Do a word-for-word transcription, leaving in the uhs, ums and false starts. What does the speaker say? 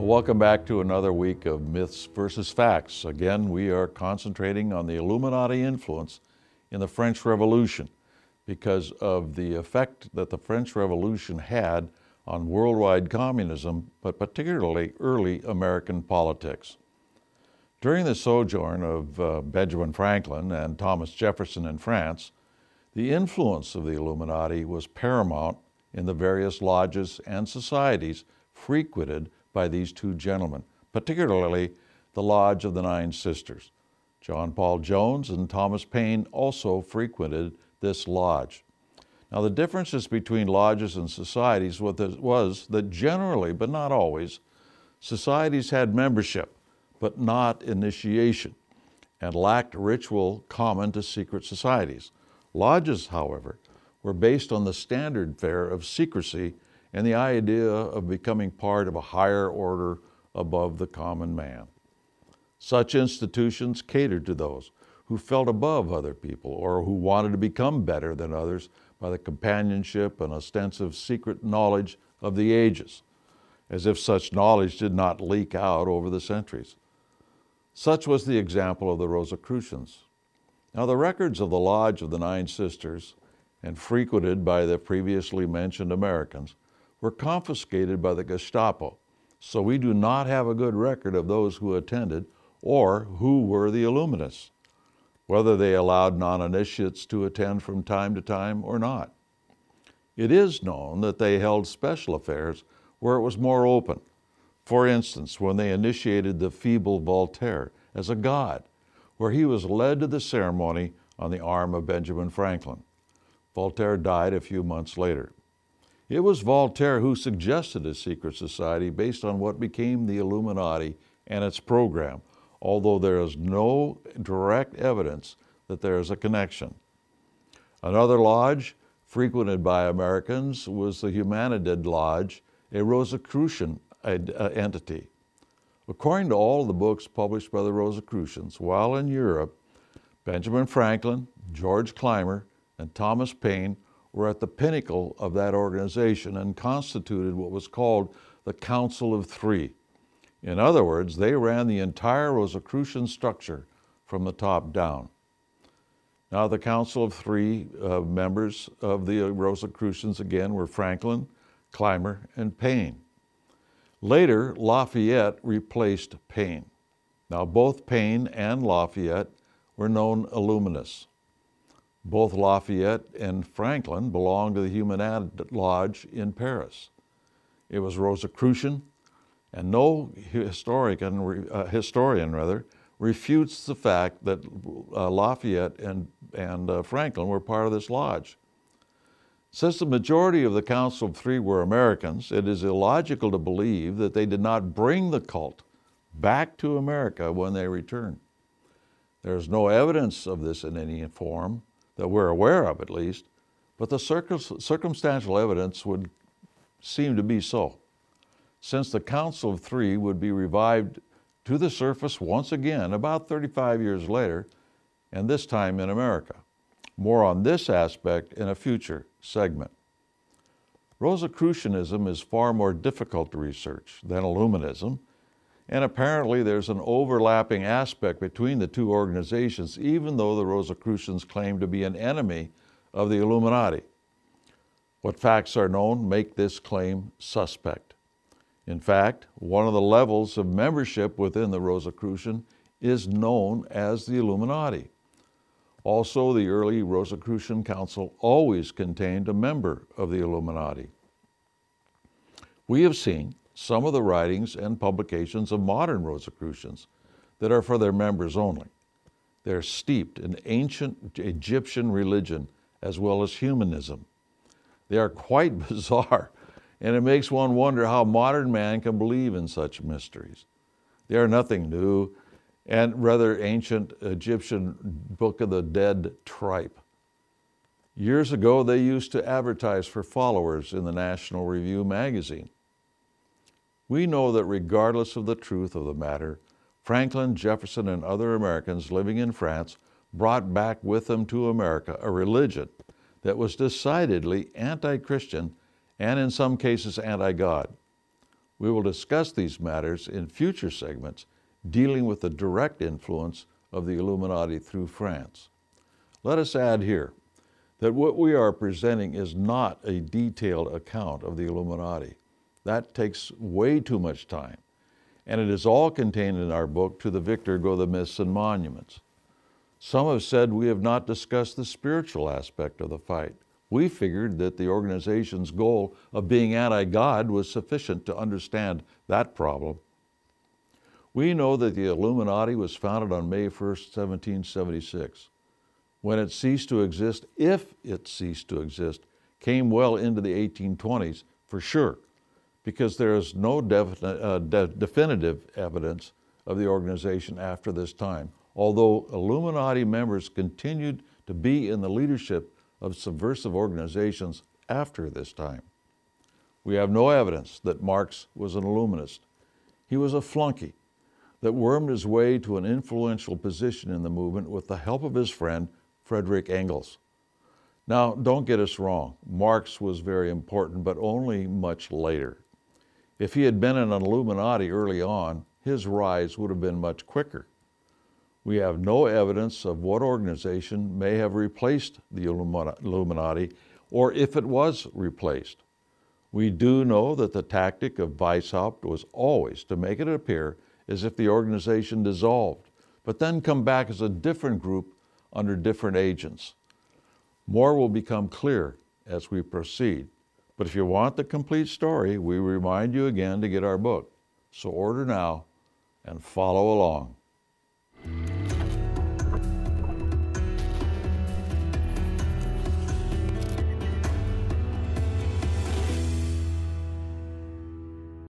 Welcome back to another week of Myths versus Facts. Again, we are concentrating on the Illuminati influence in the French Revolution because of the effect that the French Revolution had on worldwide communism, but particularly early American politics. During the sojourn of uh, Benjamin Franklin and Thomas Jefferson in France, the influence of the Illuminati was paramount in the various lodges and societies frequented by these two gentlemen, particularly the Lodge of the Nine Sisters. John Paul Jones and Thomas Paine also frequented this lodge. Now, the differences between lodges and societies was that generally, but not always, societies had membership, but not initiation, and lacked ritual common to secret societies. Lodges, however, were based on the standard fare of secrecy and the idea of becoming part of a higher order above the common man. Such institutions catered to those who felt above other people or who wanted to become better than others by the companionship and ostensive secret knowledge of the ages, as if such knowledge did not leak out over the centuries. Such was the example of the Rosicrucians. Now, the records of the Lodge of the Nine Sisters, and frequented by the previously mentioned Americans, were confiscated by the Gestapo, so we do not have a good record of those who attended or who were the Illuminists, whether they allowed non-initiates to attend from time to time or not. It is known that they held special affairs where it was more open. For instance, when they initiated the feeble Voltaire as a god, where he was led to the ceremony on the arm of Benjamin Franklin. Voltaire died a few months later. It was Voltaire who suggested a secret society based on what became the Illuminati and its program, although there is no direct evidence that there is a connection. Another lodge frequented by Americans was the Humanidad Lodge, a Rosicrucian entity. According to all the books published by the Rosicrucians, while in Europe, Benjamin Franklin, George Clymer, and Thomas Paine were at the pinnacle of that organization and constituted what was called the Council of Three. In other words, they ran the entire Rosicrucian structure from the top down. Now, the Council of Three uh, members of the Rosicrucians, again, were Franklin, Clymer, and Paine. Later, Lafayette replaced Paine. Now, both Paine and Lafayette were known Illuminists. Both Lafayette and Franklin belonged to the Humanidad Lodge in Paris. It was Rosicrucian, and no historian, uh, historian rather, refutes the fact that uh, Lafayette and, and uh, Franklin were part of this lodge. Since the majority of the Council of Three were Americans, it is illogical to believe that they did not bring the cult back to America when they returned. There is no evidence of this in any form, that we're aware of at least, but the circumstantial evidence would seem to be so, since the Council of Three would be revived to the surface once again about thirty-five years later, and this time in America. More on this aspect in a future segment. Rosicrucianism is far more difficult to research than Illuminism, and apparently there's an overlapping aspect between the two organizations, even though the Rosicrucians claim to be an enemy of the Illuminati. What facts are known make this claim suspect. In fact, one of the levels of membership within the Rosicrucian is known as the Illuminati. Also, the early Rosicrucian Council always contained a member of the Illuminati. We have seen some of the writings and publications of modern Rosicrucians that are for their members only. They're steeped in ancient Egyptian religion as well as humanism. They are quite bizarre, and it makes one wonder how modern man can believe in such mysteries. They are nothing new, and rather ancient Egyptian Book of the Dead tripe. Years ago, they used to advertise for followers in the National Review magazine. We know that regardless of the truth of the matter, Franklin, Jefferson, and other Americans living in France brought back with them to America a religion that was decidedly anti-Christian and in some cases anti-God. We will discuss these matters in future segments dealing with the direct influence of the Illuminati through France. Let us add here that what we are presenting is not a detailed account of the Illuminati. That takes way too much time, and it is all contained in our book, To the Victor Go the Myths and Monuments. Some have said we have not discussed the spiritual aspect of the fight. We figured that the organization's goal of being anti-God was sufficient to understand that problem. We know that the Illuminati was founded on May first, seventeen seventy-six. When it ceased to exist, if it ceased to exist, came well into the eighteen twenties for sure, because there is no definite, uh, de definitive evidence of the organization after this time, although Illuminati members continued to be in the leadership of subversive organizations after this time. We have no evidence that Marx was an Illuminist. He was a flunky that wormed his way to an influential position in the movement with the help of his friend, Frederick Engels. Now, don't get us wrong. Marx was very important, but only much later. If he had been in an Illuminati early on, his rise would have been much quicker. We have no evidence of what organization may have replaced the Illuminati, or if it was replaced. We do know that the tactic of Weishaupt was always to make it appear as if the organization dissolved, but then come back as a different group under different agents. More will become clear as we proceed, but if you want the complete story, we remind you again to get our book. So order now and follow along.